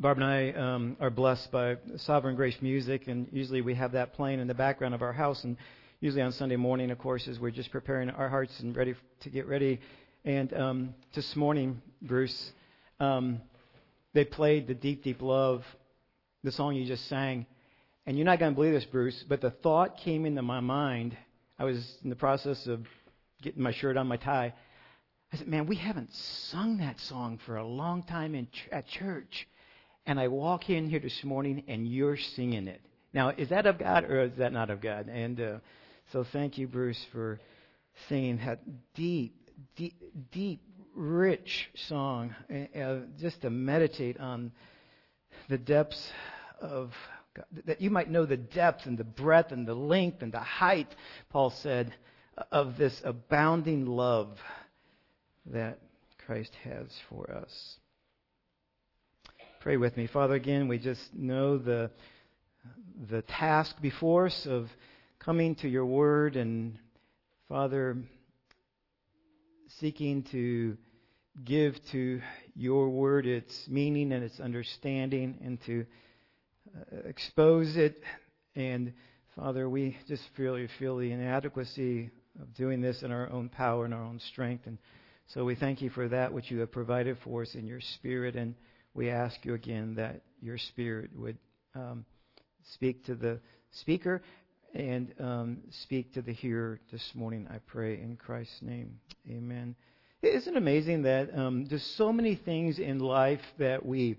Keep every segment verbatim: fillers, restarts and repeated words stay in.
Barb and I um, are blessed by Sovereign Grace music, and usually we have that playing in the background of our house. And usually on Sunday morning, of course, as we're just preparing our hearts and ready to get ready. And um, this morning, Bruce, um, they played the Deep, Deep Love, the song you just sang. And you're not going to believe this, Bruce, but the thought came into my mind. I was in the process of getting my shirt on, my tie. I said, man, we haven't sung that song for a long time in ch- at church. And I walk in here this morning, and you're singing it. Now, is that of God or is that not of God? And uh, so thank you, Bruce, for singing that deep, deep, deep, rich song. Uh, just to meditate on the depths of God, that you might know the depth and the breadth and the length and the height, Paul said, of this abounding love that Christ has for us. Pray with me. Father, again, we just know the the task before us of coming to your word and, Father, seeking to give to your word its meaning and its understanding and to uh, expose it. And, Father, we just really feel the inadequacy of doing this in our own power and our own strength. And so we thank you for that which you have provided for us in your Spirit. And we ask you again that your Spirit would um, speak to the speaker and um, speak to the hearer this morning, I pray in Christ's name. Amen. Isn't it amazing that um, there's so many things in life that we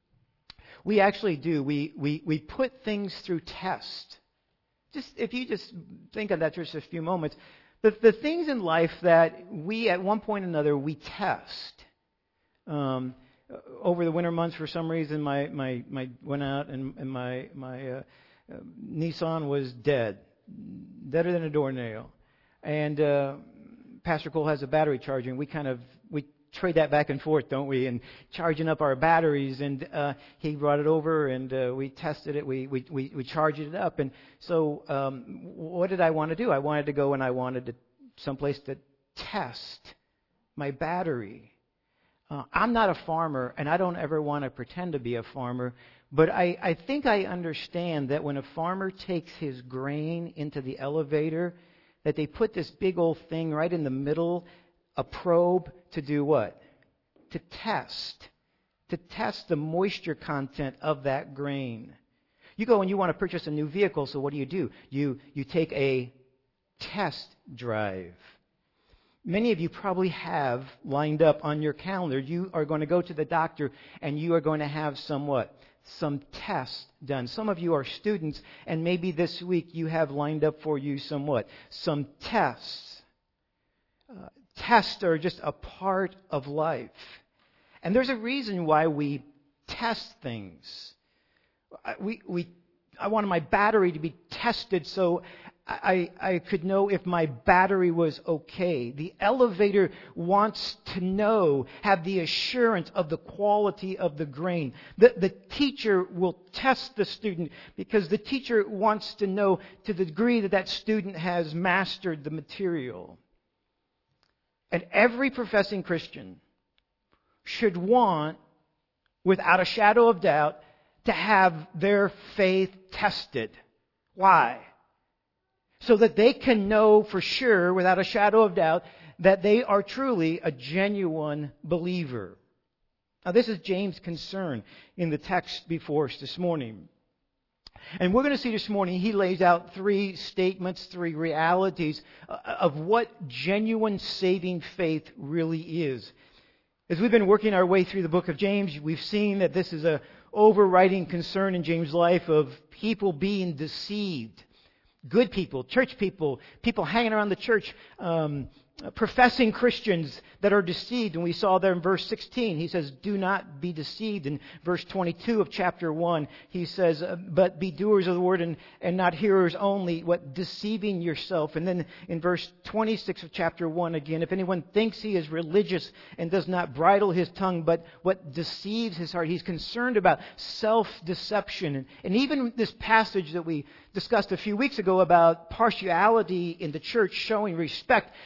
we actually do. We, we, we put things through test. Just if you just think of that for just a few moments, the, the things in life that we at one point or another we test. Um, Over the winter months, for some reason, my my, my went out and, and my my uh, uh, Nissan was dead, deader than a doornail. And uh, Pastor Cole has a battery charger, and we kind of we trade that back and forth, don't we? And charging up our batteries, and uh, he brought it over, and uh, we tested it. We we we, we charged it up, and so um, what did I want to do? I wanted to go and I wanted to someplace to test my battery. Uh, I'm not a farmer, and I don't ever want to pretend to be a farmer, but I, I think I understand that when a farmer takes his grain into the elevator, that they put this big old thing right in the middle, a probe, to do what? To test. To test the moisture content of that grain. You go and you want to purchase a new vehicle, so what do you do? You, you take a test drive. Many of you probably have lined up on your calendar. You are going to go to the doctor and you are going to have some what? Some tests done. Some of you are students and maybe this week you have lined up for you some what? Some tests. Uh, tests are just a part of life. And there's a reason why we test things. We, we, I wanted my battery to be tested so I, I could know if my battery was okay. The elevator wants to know, have the assurance of the quality of the grain. The, the teacher will test the student because the teacher wants to know to the degree that that student has mastered the material. And every professing Christian should want, without a shadow of doubt, to have their faith tested. Why? So that they can know for sure, without a shadow of doubt, that they are truly a genuine believer. Now, this is James' concern in the text before us this morning. And we're going to see this morning, he lays out three statements, three realities of what genuine saving faith really is. As we've been working our way through the book of James, we've seen that this is an overriding concern in James' life of people being deceived. Good people, church people, people hanging around the church, um, professing Christians that are deceived. And we saw there in verse sixteen, he says, do not be deceived. In verse twenty-two of chapter one, he says, but be doers of the word and, and not hearers only, what deceiving yourself. And then in verse twenty-six of chapter one again, if anyone thinks he is religious and does not bridle his tongue, but what deceives his heart, he's concerned about self-deception. And, and even this passage that we discussed a few weeks ago about partiality in the church, showing respect, his whole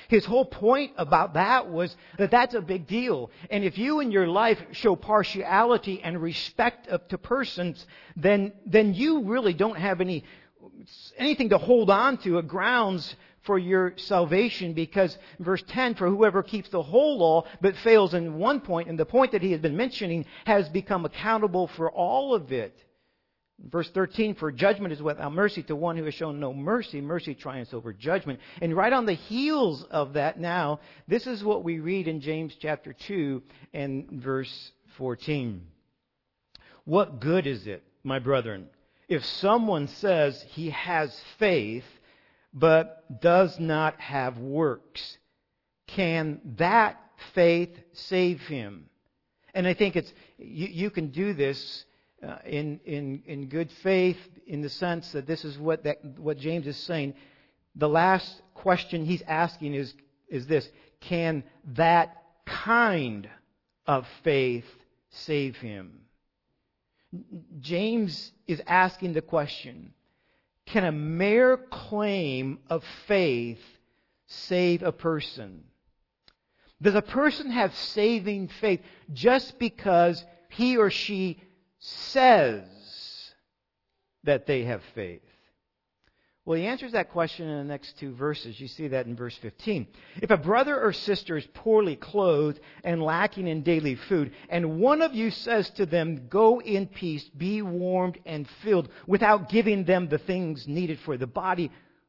whole point about that was that that's a big deal. And if you in your life show partiality and respect up to persons, then then you really don't have any anything to hold on to, a grounds for your salvation, because verse ten, for whoever keeps the whole law but fails in one point, and the point that he has been mentioning, has become accountable for all of it. Verse thirteen, for judgment is without mercy to one who has shown no mercy. Mercy triumphs over judgment. And right on the heels of that now, this is what we read in James chapter two and verse fourteen. What good is it, my brethren, if someone says he has faith but does not have works? Can that faith save him? And I think it's you, you can do this uh, in in in good faith, in the sense that this is what that what James is saying. The last question he's asking is is this: can that kind of faith save him? James is asking the question: can a mere claim of faith save a person? Does a person have saving faith just because he or she says that they have faith? Well, he answers that question in the next two verses. You see that in verse fifteen. If a brother or sister is poorly clothed and lacking in daily food, and one of you says to them, "Go in peace, be warmed and filled," without giving them the things needed for the body,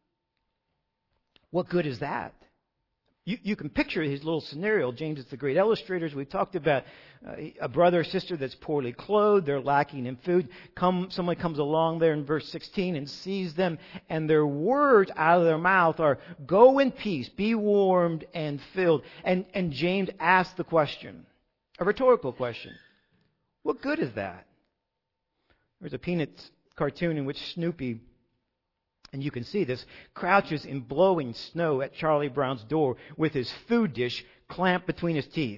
what good is that? You, you can picture his little scenario. James is the great illustrator. We talked about uh, a brother or sister that's poorly clothed. They're lacking in food. Come, someone comes along there in verse sixteen and sees them, and their words out of their mouth are, "Go in peace, be warmed and filled." And, and James asks the question, a rhetorical question: what good is that? There's a Peanuts cartoon in which Snoopy, and you can see this, crouches in blowing snow at Charlie Brown's door with his food dish clamped between his teeth.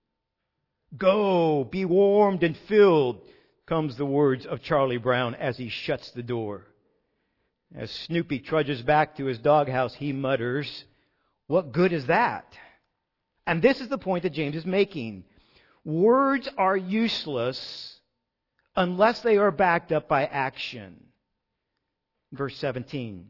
"Go, be warmed and filled," comes the words of Charlie Brown as he shuts the door. As Snoopy trudges back to his doghouse, he mutters, "What good is that?" And this is the point that James is making. Words are useless unless they are backed up by action. Verse seventeen.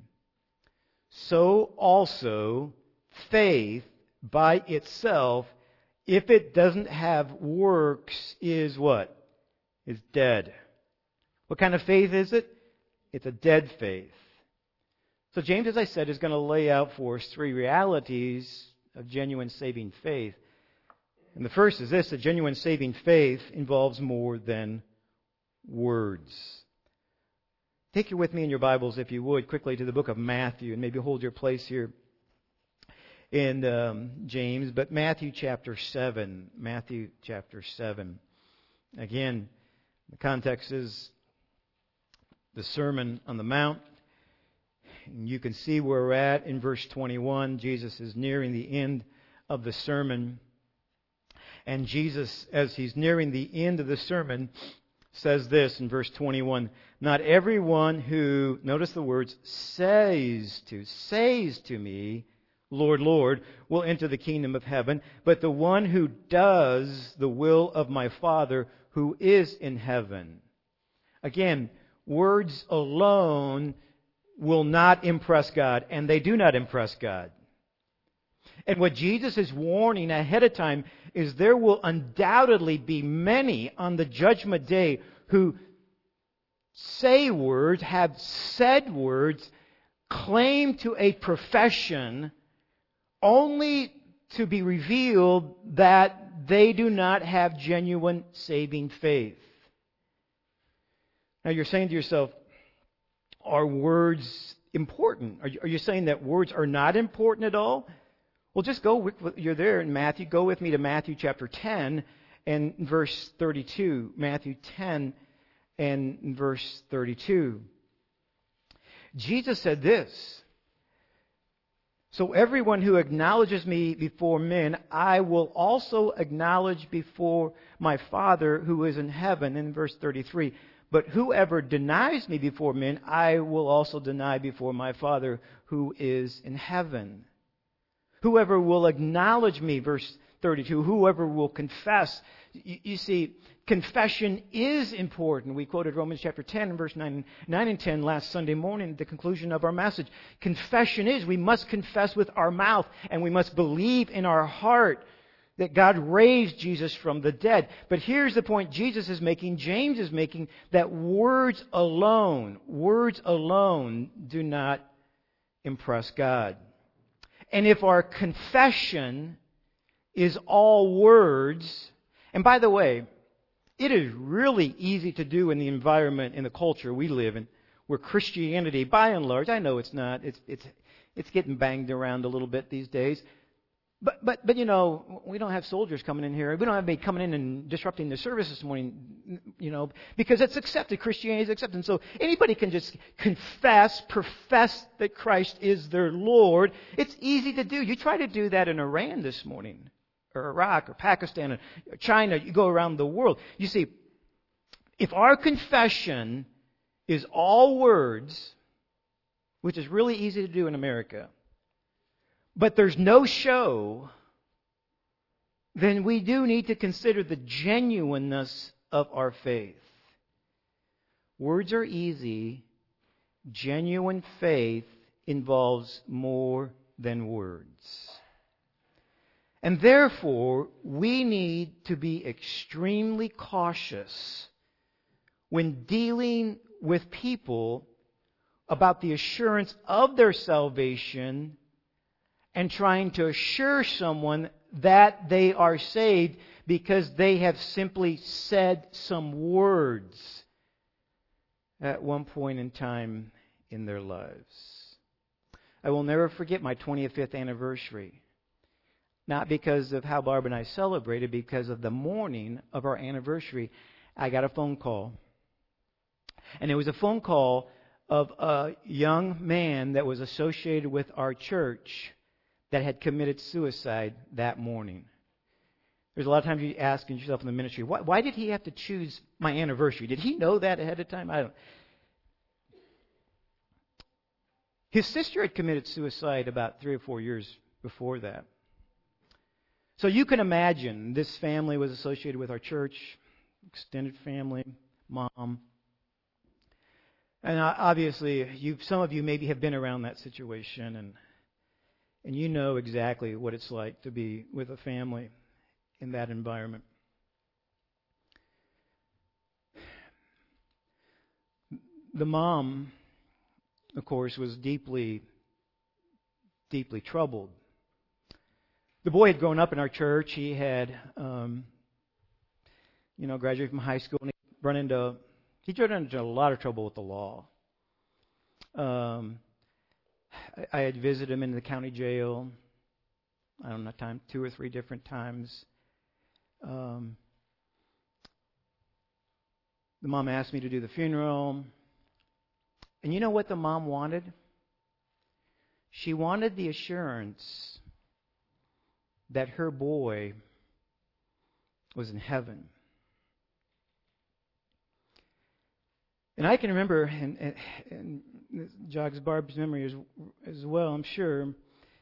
So also faith by itself, if it doesn't have works, is what? Is dead. What kind of faith is it? It's a dead faith. So James, as I said, is going to lay out for us three realities of genuine saving faith. And the first is this: a genuine saving faith involves more than words. Take you with me in your Bibles, if you would, quickly to the book of Matthew, and maybe hold your place here in um, James. But Matthew chapter seven. Matthew chapter seven. Again, the context is the Sermon on the Mount. And you can see where we're at in verse twenty-one. Jesus is nearing the end of the sermon. And Jesus, as he's nearing the end of the sermon, says this in verse twenty-one: "Not everyone who," notice the words, "says to, says to me, 'Lord, Lord,' will enter the kingdom of heaven, but the one who does the will of my Father who is in heaven." Again, words alone will not impress God, and they do not impress God. And what Jesus is warning ahead of time is there will undoubtedly be many on the judgment day who say words, have said words, claim to a profession, only to be revealed that they do not have genuine saving faith. Now you're saying to yourself, are words important? Are you, are you saying that words are not important at all? Well, just go, with, you're there in Matthew, go with me to Matthew chapter ten and verse thirty-two. Matthew ten and verse thirty-two. Jesus said this: "So everyone who acknowledges me before men, I will also acknowledge before my Father who is in heaven." In verse thirty-three, "But whoever denies me before men, I will also deny before my Father who is in heaven." Whoever will acknowledge me, verse thirty-two, whoever will confess. You, you see, confession is important. We quoted Romans chapter ten, verse nine, nine and ten last Sunday morning at the conclusion of our message. Confession is, we must confess with our mouth and we must believe in our heart that God raised Jesus from the dead. But here's the point Jesus is making, James is making, that words alone, words alone do not impress God. And if our confession is all words, and by the way, it is really easy to do in the environment, in the culture we live in, where Christianity, by and large, I know it's not, it's it's it's getting banged around a little bit these days. But, but, but you know, we don't have soldiers coming in here. We don't have anybody coming in and disrupting the service this morning, you know, because it's accepted. Christianity is accepted. And so anybody can just confess, profess that Christ is their Lord. It's easy to do. You try to do that in Iran this morning, or Iraq, or Pakistan, or China. You go around the world. You see, if our confession is all words, which is really easy to do in America, but there's no show, then we do need to consider the genuineness of our faith. Words are easy. Genuine faith involves more than words. And therefore, we need to be extremely cautious when dealing with people about the assurance of their salvation and trying to assure someone that they are saved because they have simply said some words at one point in time in their lives. I will never forget my twenty-fifth anniversary. Not because of how Barb and I celebrated, because of the morning of our anniversary, I got a phone call. And it was a phone call of a young man that was associated with our church that had committed suicide that morning. There's a lot of times you ask yourself in the ministry, why, why did he have to choose my anniversary? Did he know that ahead of time? I don't. His sister had committed suicide about three or four years before that. So you can imagine this family was associated with our church, extended family, mom. And obviously, you some of you maybe have been around that situation, and and you know exactly what it's like to be with a family in that environment. The mom, of course, was deeply, deeply troubled. The boy had grown up in our church. He had, um, you know, graduated from high school, and he run into he run into a lot of trouble with the law. Um, I, I had visited him in the county jail. I don't know, time two or three different times. Um, the mom asked me to do the funeral. And you know what the mom wanted? She wanted the assurance that her boy was in heaven. And I can remember, and, and, and this jogs Barb's memory as, as well, I'm sure,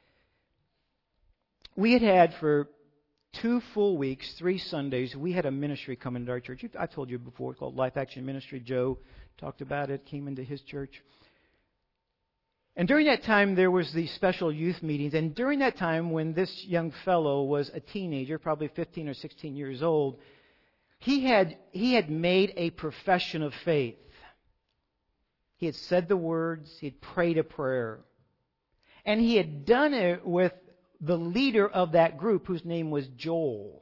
we had had for two full weeks, three Sundays, we had a ministry come into our church. I've told you before, it's called Life Action Ministry. Joe talked about it, came into his church. And during that time, there was these special youth meetings. And during that time, when this young fellow was a teenager, probably fifteen or sixteen years old, he had he had made a profession of faith. He had said the words, he had prayed a prayer. And he had done it with the leader of that group, whose name was Joel.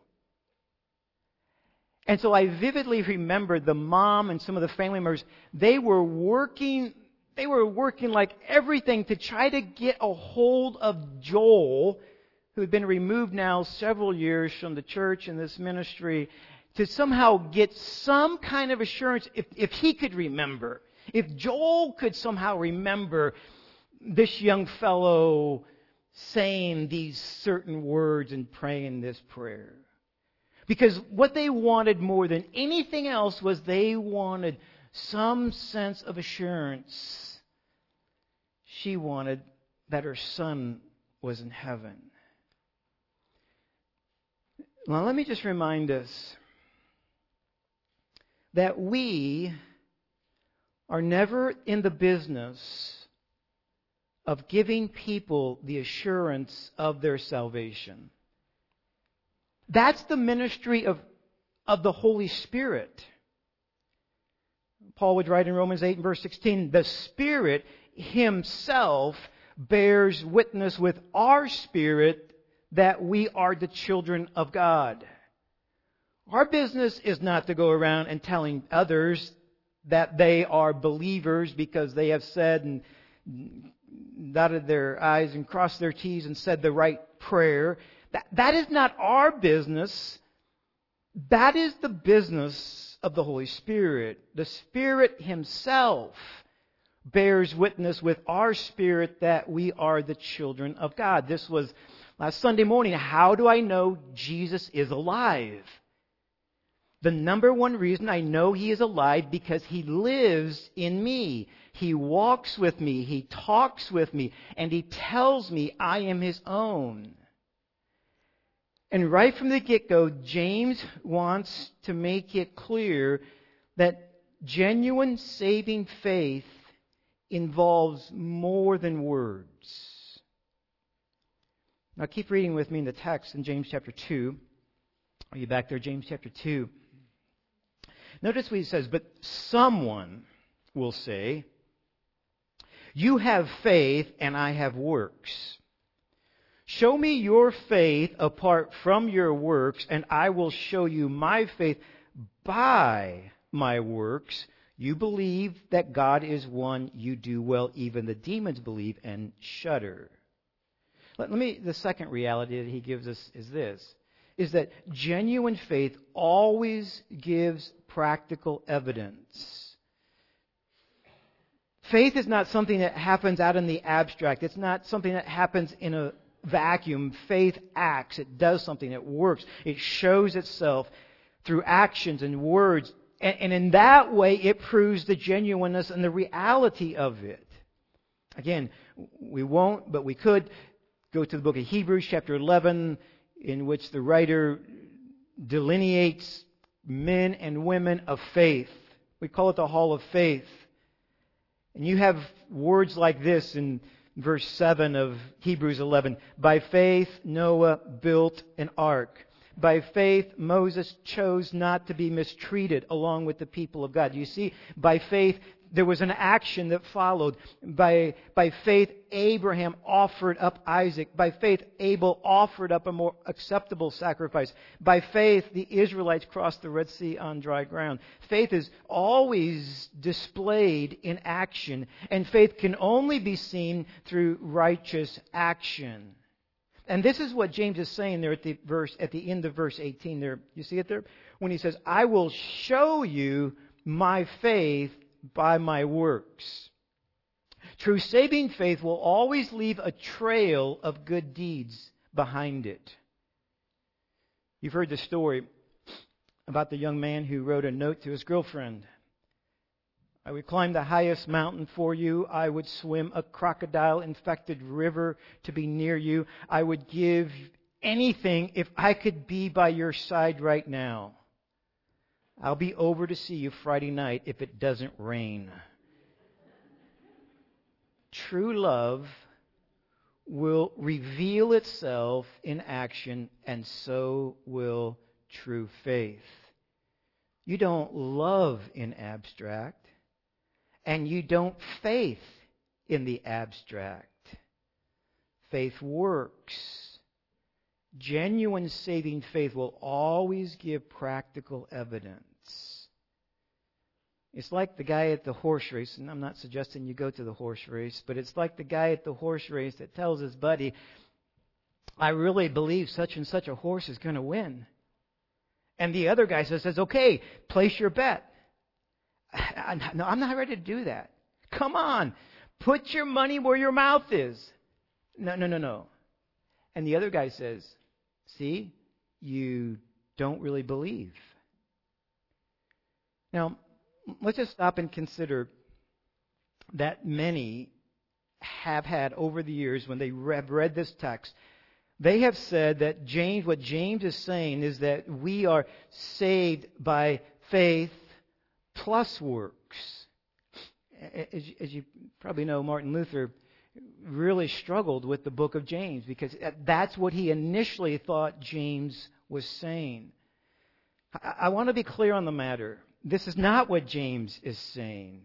And so I vividly remember the mom and some of the family members, they were working, they were working like everything to try to get a hold of Joel, who had been removed now several years from the church and this ministry, to somehow get some kind of assurance if, if he could remember. If Joel could somehow remember this young fellow saying these certain words and praying this prayer. Because what they wanted more than anything else was they wanted some sense of assurance. She wanted that her son was in heaven. Now, let me just remind us that we are never in the business of giving people the assurance of their salvation. That's the ministry of, of the Holy Spirit. Paul would write in Romans eight and verse sixteen, the Spirit Himself bears witness with our spirit that we are the children of God. Our business is not to go around and telling others that they are believers because they have said and dotted their I's and crossed their T's and said the right prayer. That, that is not our business. That is the business of the Holy Spirit. The Spirit Himself bears witness with our spirit that we are the children of God. This was last Sunday morning. How do I know Jesus is alive? The number one reason I know He is alive because He lives in me. He walks with me. He talks with me. And He tells me I am His own. And right from the get-go, James wants to make it clear that genuine saving faith involves more than words. Now keep reading with me in the text in James chapter two. Are you back there? James chapter two. Notice what he says, but someone will say, you have faith and I have works. Show me your faith apart from your works, and I will show you my faith by my works. You believe that God is one, you do well. Even the demons believe and shudder. Let, let me, the second reality that he gives us is this, is that genuine faith always gives practical evidence. Faith is not something that happens out in the abstract. It's not something that happens in a vacuum. Faith acts. It does something. It works. It shows itself through actions and words. And, and in that way, it proves the genuineness and the reality of it. Again, we won't, but we could go to the book of Hebrews chapter eleven, in which the writer delineates men and women of faith. We call it the Hall of Faith. And you have words like this in verse seven of Hebrews eleven. By faith, Noah built an ark. By faith, Moses chose not to be mistreated along with the people of God. You see, by faith, there was an action that followed. By, by faith, Abraham offered up Isaac. By faith, Abel offered up a more acceptable sacrifice. By faith, the Israelites crossed the Red Sea on dry ground. Faith is always displayed in action, and faith can only be seen through righteous action. And this is what James is saying there at the verse at the end of verse eighteen there. You see it there? When he says, I will show you my faith by my works. True saving faith will always leave a trail of good deeds behind it. You've heard the story about the young man who wrote a note to his girlfriend. I would climb the highest mountain for you. I would swim a crocodile-infected river to be near you. I would give anything if I could be by your side right now. I'll be over to see you Friday night if it doesn't rain. True love will reveal itself in action, and so will true faith. You don't love in abstract. And you don't faith in the abstract. Faith works. Genuine saving faith will always give practical evidence. It's like the guy at the horse race, and I'm not suggesting you go to the horse race, but it's like the guy at the horse race that tells his buddy, I really believe such and such a horse is going to win. And the other guy says, okay, place your bet. No, I'm not ready to do that. Come on. Put your money where your mouth is. No, no, no, no. And the other guy says, see, you don't really believe. Now, let's just stop and consider that many have had over the years, when they have read this text, They have said that James, what James is saying is that we are saved by faith plus works. As, as you probably know, Martin Luther really struggled with the book of James because that's what he initially thought James was saying. I, I want to be clear on the matter. This is not what James is saying.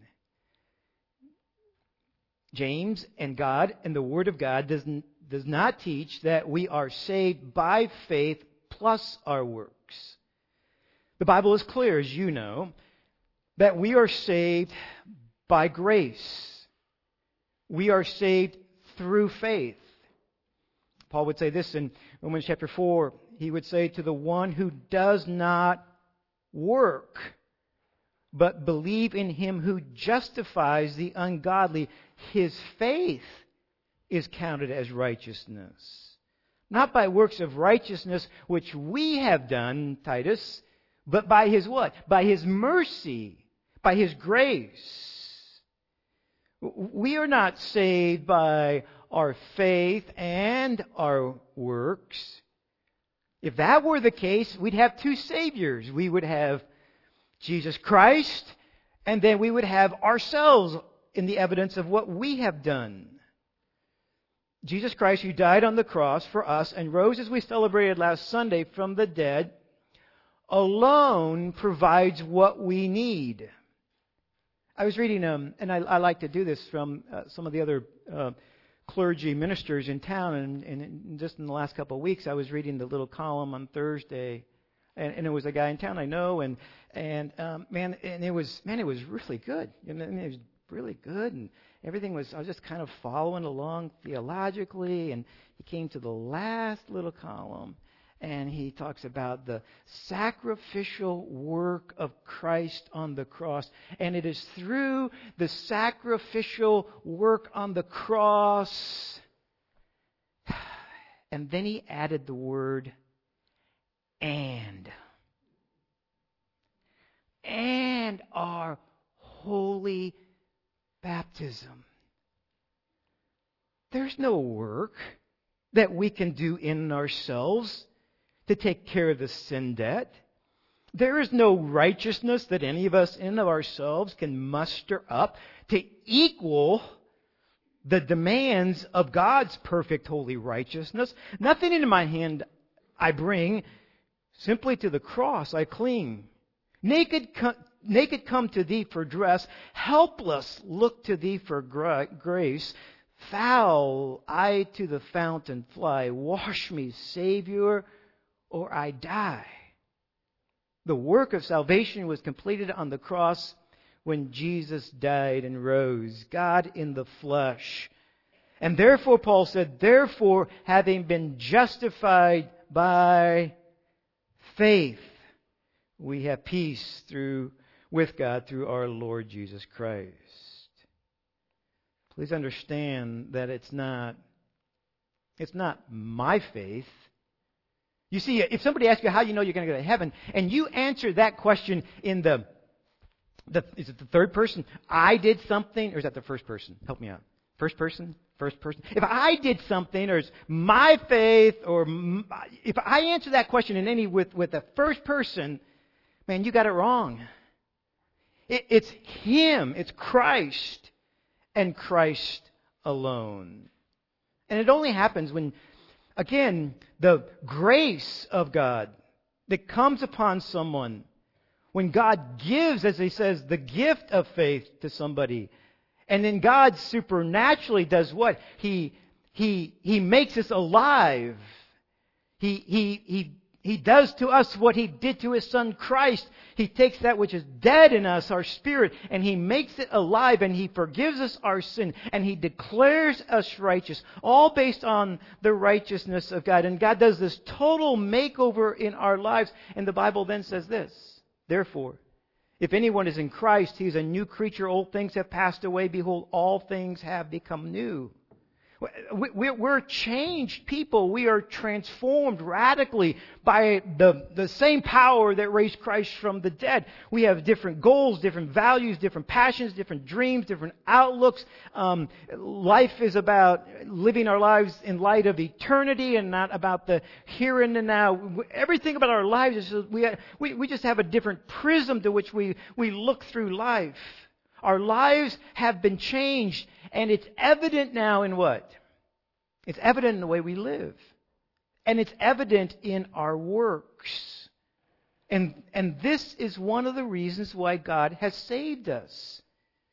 James and God and the Word of God doesn't does not teach that we are saved by faith plus our works. The Bible is clear, as you know, that we are saved by grace. We are saved through faith. Paul would say this in Romans chapter four. He would say, to the one who does not work, but believe in Him who justifies the ungodly, his faith is counted as righteousness. Not by works of righteousness which we have done, Titus, but by His what? By His mercy, by His grace. We are not saved by our faith and our works. If that were the case, we'd have two Saviors. We would have Jesus Christ, and then we would have ourselves in the evidence of what we have done. Jesus Christ, who died on the cross for us and rose, as we celebrated last Sunday, from the dead, alone provides what we need. I was reading, um, and I, I like to do this from uh, some of the other uh, clergy ministers in town, and, and just in the last couple of weeks, I was reading the little column on Thursday, and, and it was a guy in town I know, and and um, man, and it was man, it was really good. I mean, it was really good, and everything was. I was just kind of following along theologically, and he came to the last little column, and he talks about the sacrificial work of Christ on the cross. And it is through the sacrificial work on the cross. And then he added the word, and. And our holy baptism. There's no work that we can do in ourselves to take care of the sin debt. There is no righteousness that any of us in of ourselves can muster up to equal the demands of God's perfect holy righteousness. Nothing in my hand I bring, simply to the cross I cling. Naked, naked come to Thee for dress, helpless look to Thee for gra- grace. Foul I to the fountain fly, wash me, Savior, or I die. The work of salvation was completed on the cross when Jesus died and rose, God in the flesh. And therefore, Paul said, therefore, having been justified by faith, we have peace through with God through our Lord Jesus Christ. Please understand that it's not it's not my faith. You see, if somebody asks you how you know you're going to go to heaven, and you answer that question in the, the is it the third person? I did something, or is that the first person? Help me out. First person? First person? If I did something, or it's my faith, or my, if I answer that question in any with, with the first person, man, you got it wrong. It, it's Him. It's Christ and Christ alone. And it only happens when, again, the grace of God that comes upon someone, when God gives, as He says, the gift of faith to somebody, and then God supernaturally does what? He He He makes us alive. He He He He does to us what He did to His Son Christ. He takes that which is dead in us, our spirit, and He makes it alive, and He forgives us our sin, and He declares us righteous, all based on the righteousness of God. And God does this total makeover in our lives. And the Bible then says this, therefore, if anyone is in Christ, he is a new creature. Old things have passed away. Behold, all things have become new. We're changed people. We are transformed radically by the, the same power that raised Christ from the dead. We have different goals, different values, different passions, different dreams, different outlooks. Um, life is about living our lives in light of eternity and not about the here and the now. Everything about our lives is just, we, we we just have a different prism to which we, we look through life. Our lives have been changed, and it's evident now in what? It's evident in the way we live. And it's evident in our works. And, and this is one of the reasons why God has saved us.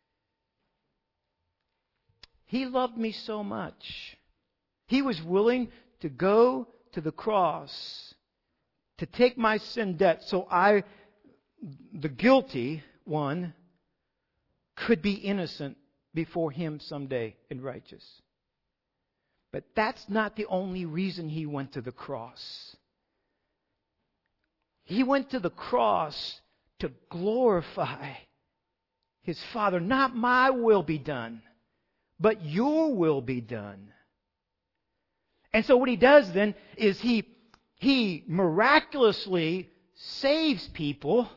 He loved me so much. He was willing to go to the cross to take my sin debt so I, the guilty one, could be innocent before Him someday and righteous. But that's not the only reason He went to the cross. He went to the cross to glorify His Father. Not my will be done, but your will be done. And so what He does then is He, he miraculously saves people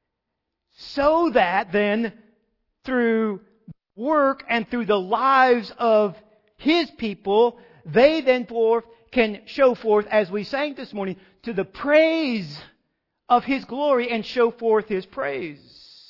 so that then through work and through the lives of His people, they then forth can show forth, as we sang this morning, to the praise of His glory and show forth His praise.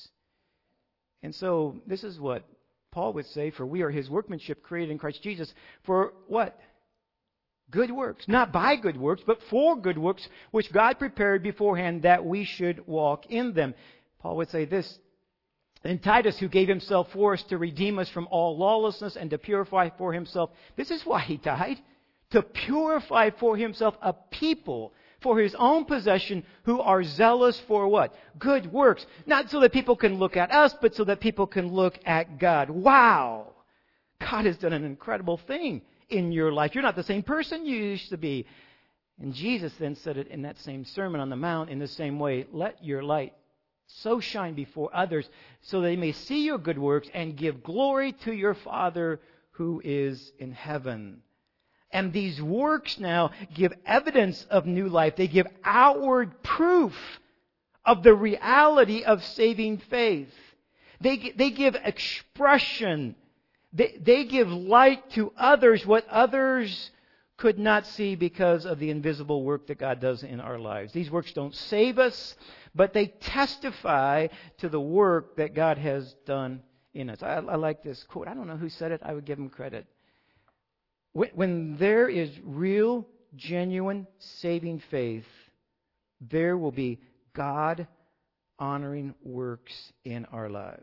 And so this is what Paul would say, for we are His workmanship created in Christ Jesus for what? Good works. Not by good works, but for good works, which God prepared beforehand that we should walk in them. Paul would say this, and Titus, who gave himself for us to redeem us from all lawlessness and to purify for Himself. This is why He died. To purify for Himself a people for His own possession who are zealous for what? Good works. Not so that people can look at us, but so that people can look at God. Wow! God has done an incredible thing in your life. You're not the same person you used to be. And Jesus then said it in that same Sermon on the Mount in the same way. Let your light so shine before others so they may see your good works and give glory to your Father who is in heaven. And these works now give evidence of new life. They give outward proof of the reality of saving faith. They, they give expression. They, they give light to others what others could not see because of the invisible work that God does in our lives. These works don't save us, but they testify to the work that God has done in us. I, I like this quote. I don't know who said it. I would give him credit. When, when there is real, genuine, saving faith, there will be God-honoring works in our lives.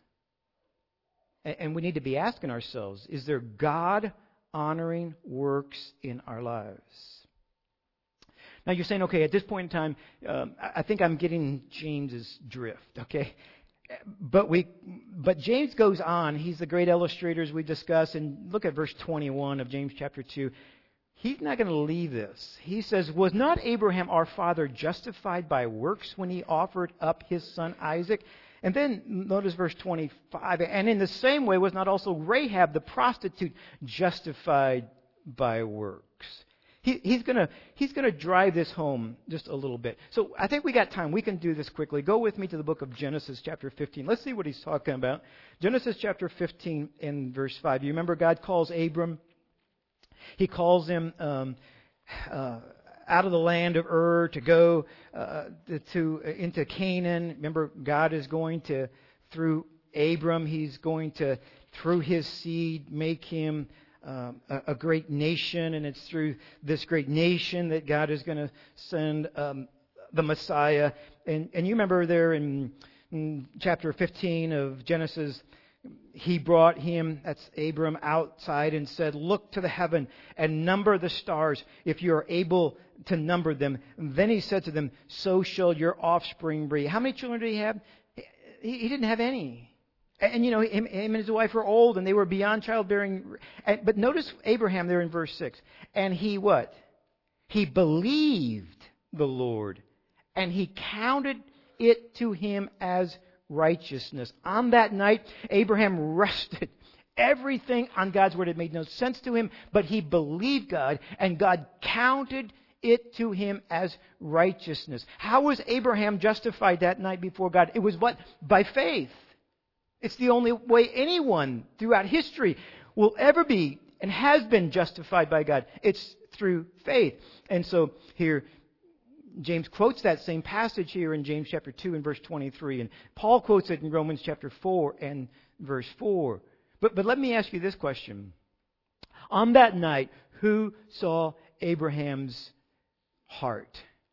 And, and we need to be asking ourselves, is there God-honoring works in our lives? Now you're saying, okay, at this point in time, um, I think I'm getting James's drift, okay? But we, but James goes on. He's the great illustrator as we discussed. And look at verse twenty-one of James chapter two. He's not going to leave this. He says, was not Abraham our father justified by works when he offered up his son Isaac? And then notice verse twenty-five. And in the same way was not also Rahab the prostitute justified by works? He, he's going to he's going to drive this home just a little bit. So I think we got time. We can do this quickly. Go with me to the book of Genesis chapter fifteen. Let's see what he's talking about. Genesis chapter fifteen in verse five. You remember God calls Abram. He calls him um, uh, out of the land of Ur to go uh, to uh, into Canaan. Remember, God is going to, through Abram, He's going to, through his seed, make him Um, a, a great nation, and it's through this great nation that God is going to send um, the Messiah. And, and you remember there in, in chapter fifteen of Genesis, He brought him, that's Abram, outside and said, look to the heaven and number the stars if you are able to number them. And then He said to them, so shall your offspring be. How many children did he have? He, he didn't have any. And, you know, him, him and his wife were old and they were beyond childbearing. But notice Abraham there in verse six. And he what? He believed the Lord and He counted it to him as righteousness. On that night, Abraham rested everything on God's word. It made no sense to him, but he believed God, and God counted it to him as righteousness. How was Abraham justified that night before God? It was what? By faith. It's the only way anyone throughout history will ever be and has been justified by God. It's through faith. And so here, James quotes that same passage here in James chapter two and verse twenty-three. And Paul quotes it in Romans chapter four and verse four. But, but let me ask you this question. On that night, who saw Abraham's heart?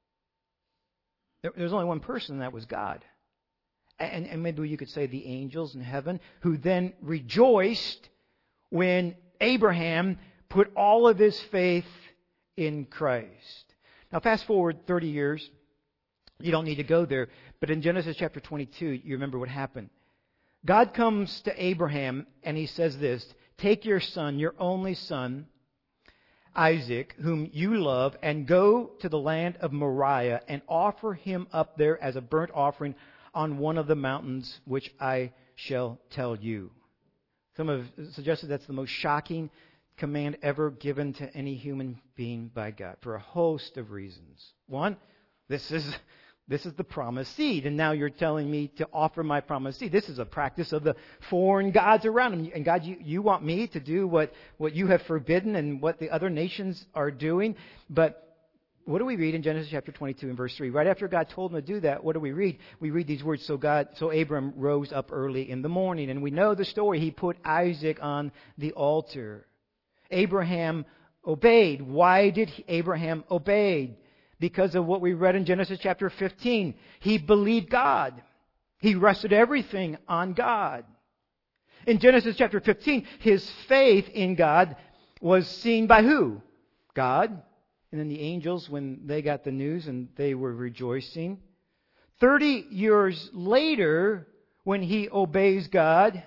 There, there was only one person, and that was God. And, and maybe you could say the angels in heaven, who then rejoiced when Abraham put all of his faith in Christ. Now fast forward thirty years. You don't need to go there. But in Genesis chapter twenty-two, you remember what happened. God comes to Abraham and he says this, take your son, your only son, Isaac, whom you love, and go to the land of Moriah and offer him up there as a burnt offering on one of the mountains which I shall tell you. Some have suggested that's the most shocking command ever given to any human being by God for a host of reasons. One, this is this is the promised seed, and now you're telling me to offer my promised seed. This is a practice of the foreign gods around him. And God, you, you want me to do what, what you have forbidden and what the other nations are doing. But what do we read in Genesis chapter twenty-two and verse three? Right after God told him to do that, what do we read? We read these words, so God, so Abram rose up early in the morning. And we know the story. He put Isaac on the altar. Abraham obeyed. Why did Abraham obey? Because of what we read in Genesis chapter fifteen. He believed God. He rested everything on God. In Genesis chapter fifteen, his faith in God was seen by who? God. And then the angels, when they got the news and they were rejoicing. Thirty years later, when he obeys God,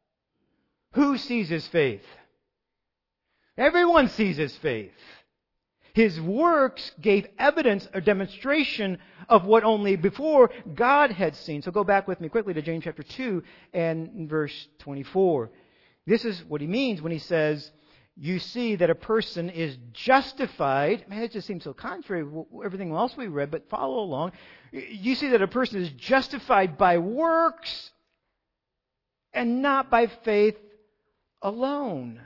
who sees his faith? Everyone sees his faith. His works gave evidence or demonstration of what only before God had seen. So go back with me quickly to James chapter two and verse twenty-four. This is what he means when he says, you see that a person is justified. Man, it just seems so contrary to everything else we read, but follow along. You see that a person is justified by works and not by faith alone.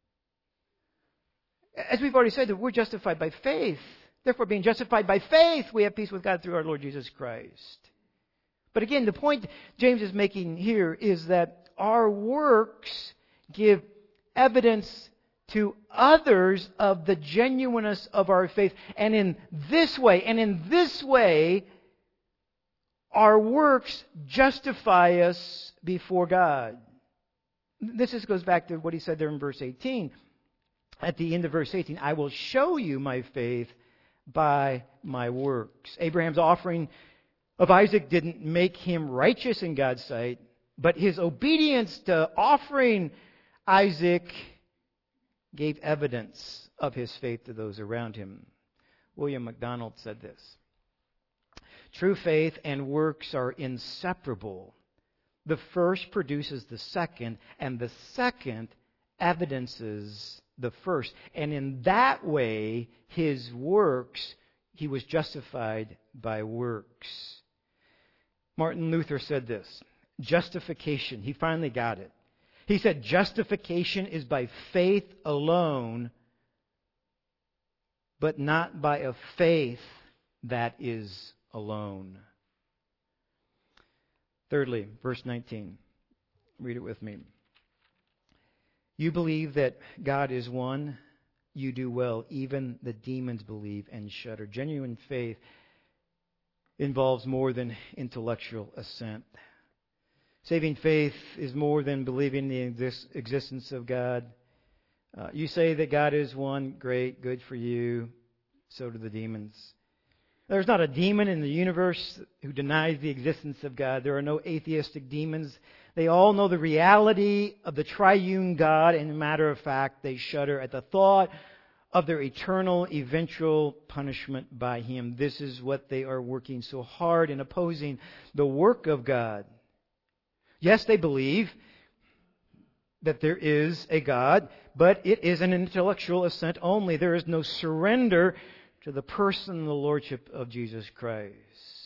As we've already said, that we're justified by faith. Therefore, being justified by faith, we have peace with God through our Lord Jesus Christ. But again, the point James is making here is that our works give evidence to others of the genuineness of our faith. And in this way, and in this way, our works justify us before God. This just goes back to what he said there in verse eighteen. At the end of verse eighteen, I will show you my faith by my works. Abraham's offering of Isaac didn't make him righteous in God's sight, but his obedience to offering Isaac gave evidence of his faith to those around him. William MacDonald said this, true faith and works are inseparable. The first produces the second, and the second evidences the first. And in that way, his works, he was justified by works. Martin Luther said this, justification, he finally got it. He said, justification is by faith alone, but not by a faith that is alone. Thirdly, verse nineteen. Read it with me. You believe that God is one, you do well. Even the demons believe and shudder. Genuine faith involves more than intellectual assent. Saving faith is more than believing the exist- existence of God. Uh, you say that God is one, great, good for you. So do the demons. There's not a demon in the universe who denies the existence of God. There are no atheistic demons. They all know the reality of the triune God, and as a matter of fact, they shudder at the thought of their eternal, eventual punishment by Him. This is what they are working so hard in opposing the work of God. Yes, they believe. that there is a God, but it is an intellectual assent only. There is no surrender to the person and the lordship of Jesus Christ.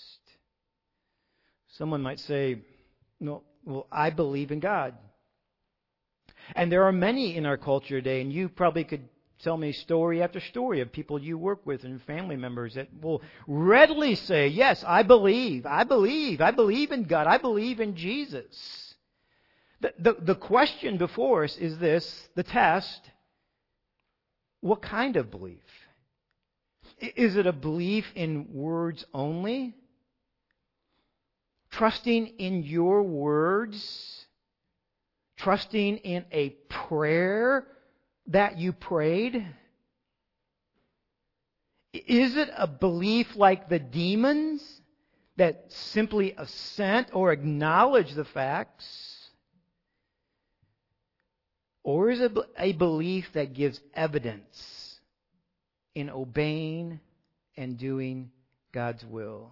Someone might say, no, well, I believe in God. And there are many in our culture today, and you probably could tell me story after story of people you work with and family members that will readily say, yes, I believe, I believe, I believe in God, I believe in Jesus. The, the, the question before us is this, the test, what kind of belief? Is it a belief in words only? Trusting in your words? Trusting in a prayer that you prayed? Is it a belief like the demons that simply assent or acknowledge the facts? Or is it a belief that gives evidence in obeying and doing God's will?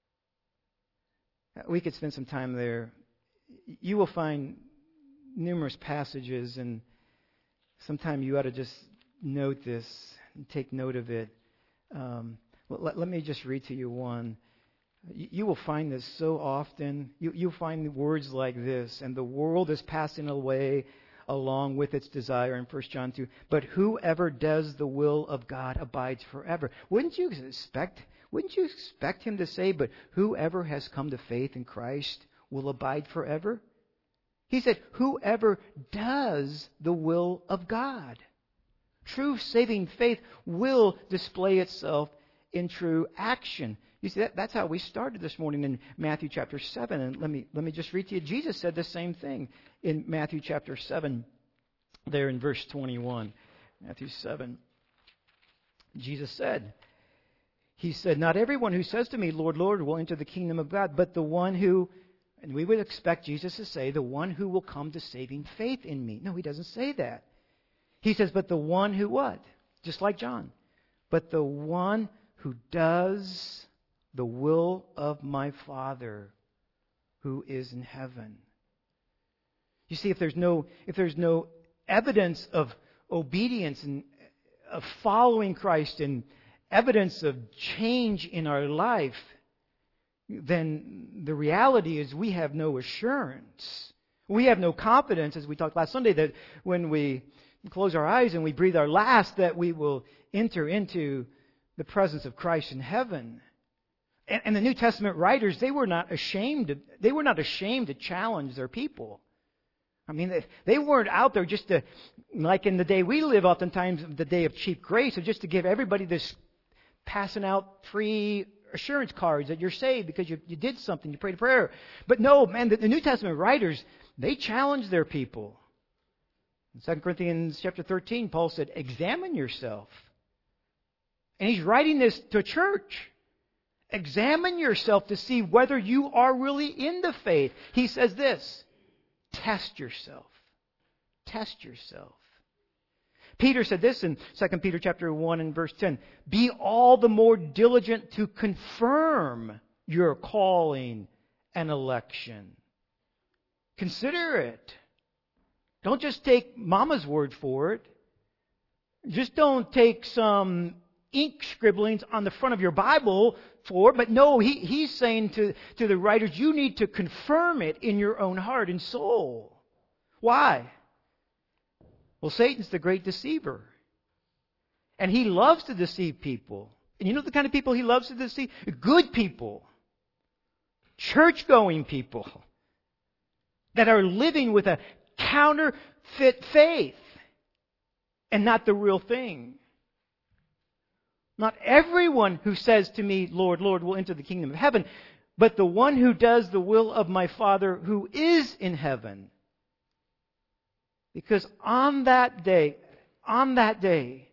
We could spend some time there. You will find numerous passages, and sometime you ought to just note this and take note of it. Um, let, let me just read to you one. You, you will find this so often. You, you'll find words like this, and the world is passing away along with its desire in First John two. But whoever does the will of God abides forever. Wouldn't you expect, wouldn't you expect him to say, but whoever has come to faith in Christ will abide forever? He said, whoever does the will of God. True saving faith will display itself in true action. You see, that, that's how we started this morning in Matthew chapter seven. And let me, let me just read to you. Jesus said the same thing in Matthew chapter seven, there in verse twenty-one. Matthew seven. Jesus said, He said, not everyone who says to me, Lord, Lord, will enter the kingdom of God, but the one who... And we would expect Jesus to say, the one who will come to saving faith in me. No, He doesn't say that. He says, but the one who what? Just like John. But the one who does the will of my Father who is in heaven. You see, if there's no, if there's no evidence of obedience and of following Christ and evidence of change in our life, then the reality is we have no assurance. We have no confidence, as we talked last Sunday, that when we close our eyes and we breathe our last, that we will enter into the presence of Christ in heaven. And, and the New Testament writers, they were not ashamed. To, they were not ashamed to challenge their people. I mean, they, they weren't out there just to, like in the day we live, oftentimes the day of cheap grace, or just to give everybody this passing out free assurance cards that you're saved because you, you did something, you prayed a prayer. But no, man, the, the New Testament writers, they challenged their people. In Second Corinthians chapter thirteen, Paul said, examine yourself. And he's writing this to a church. Examine yourself to see whether you are really in the faith. He says this, test yourself. Test yourself. Peter said this in Second Peter chapter one and verse ten. Be all the more diligent to confirm your calling and election. Consider it. Don't just take Mama's word for it. Just don't take some ink scribblings on the front of your Bible for it. But no, he, he's saying to, to the writers, you need to confirm it in your own heart and soul. Why? Well, Satan's the great deceiver. And he loves to deceive people. And you know the kind of people he loves to deceive? Good people. Church-going people. That are living with a counterfeit faith. And not the real thing. Not everyone who says to me, Lord, Lord, will enter the kingdom of heaven. But the one who does the will of my Father who is in heaven. Because on that day, on that day,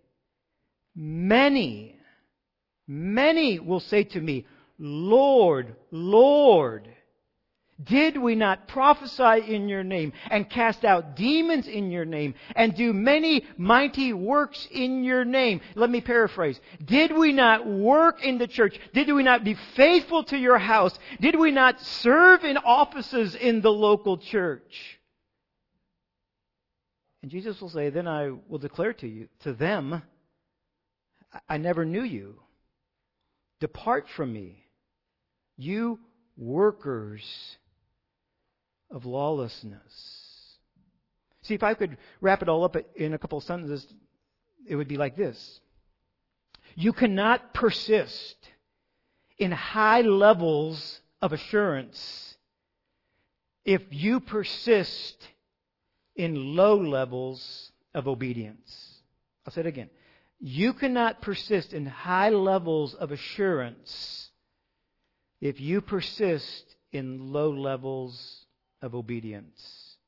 many, many will say to me, Lord, Lord, did we not prophesy in your name and cast out demons in your name and do many mighty works in your name? Let me paraphrase. Did we not work in the church? Did we not be faithful to your house? Did we not serve in offices in the local church? And Jesus will say, then I will declare to you, to them, I never knew you. Depart from me, you workers of lawlessness. See, if I could wrap it all up in a couple of sentences, it would be like this. You cannot persist in high levels of assurance if you persist in low levels of obedience. I'll say it again. You cannot persist in high levels of assurance if you persist in low levels of obedience.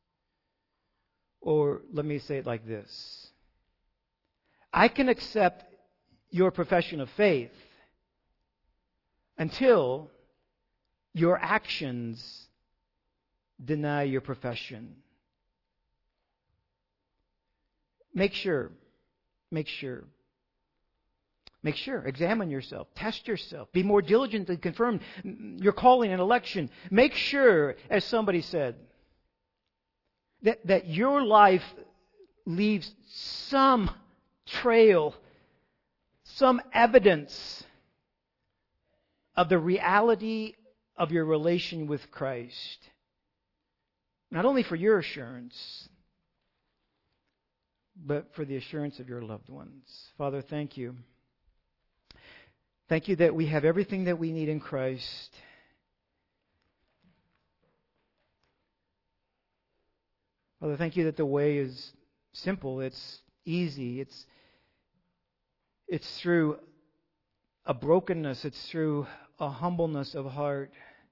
Or let me say it like this. I can accept your profession of faith until your actions deny your profession. Make sure, make sure, make sure, examine yourself, test yourself, be more diligent to confirm your calling and election. Make sure, as somebody said, that, that your life leaves some trail, some evidence of the reality of your relation with Christ. Not only for your assurance, but for the assurance of your loved ones. Father, thank you. Thank you that we have everything that we need in Christ. Father, thank you that the way is simple, it's easy, it's it's through a brokenness, it's through a humbleness of heart.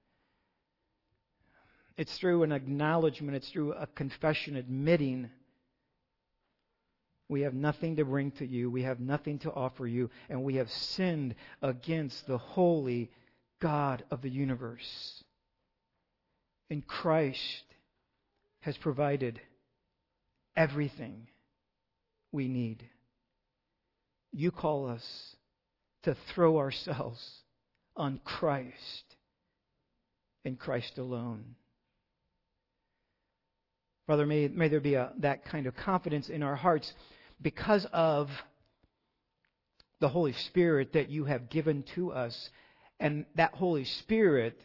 It's through an acknowledgement, it's through a confession admitting we have nothing to bring to you, we have nothing to offer you, and we have sinned against the holy God of the universe. And Christ has provided everything we need. You call us to throw ourselves on Christ and Christ alone. Father, may, may there be a, that kind of confidence in our hearts because of the Holy Spirit that you have given to us. And that Holy Spirit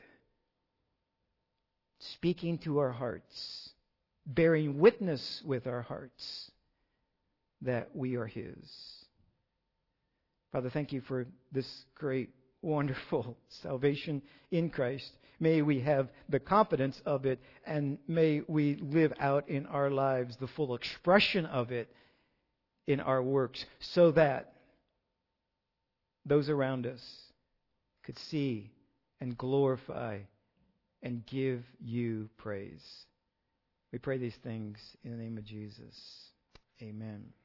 speaking to our hearts, bearing witness with our hearts that we are His. Father, thank you for this great, wonderful salvation in Christ. May we have the confidence of it, and may we live out in our lives the full expression of it in our works, so that those around us could see and glorify and give you praise. We pray these things in the name of Jesus. Amen.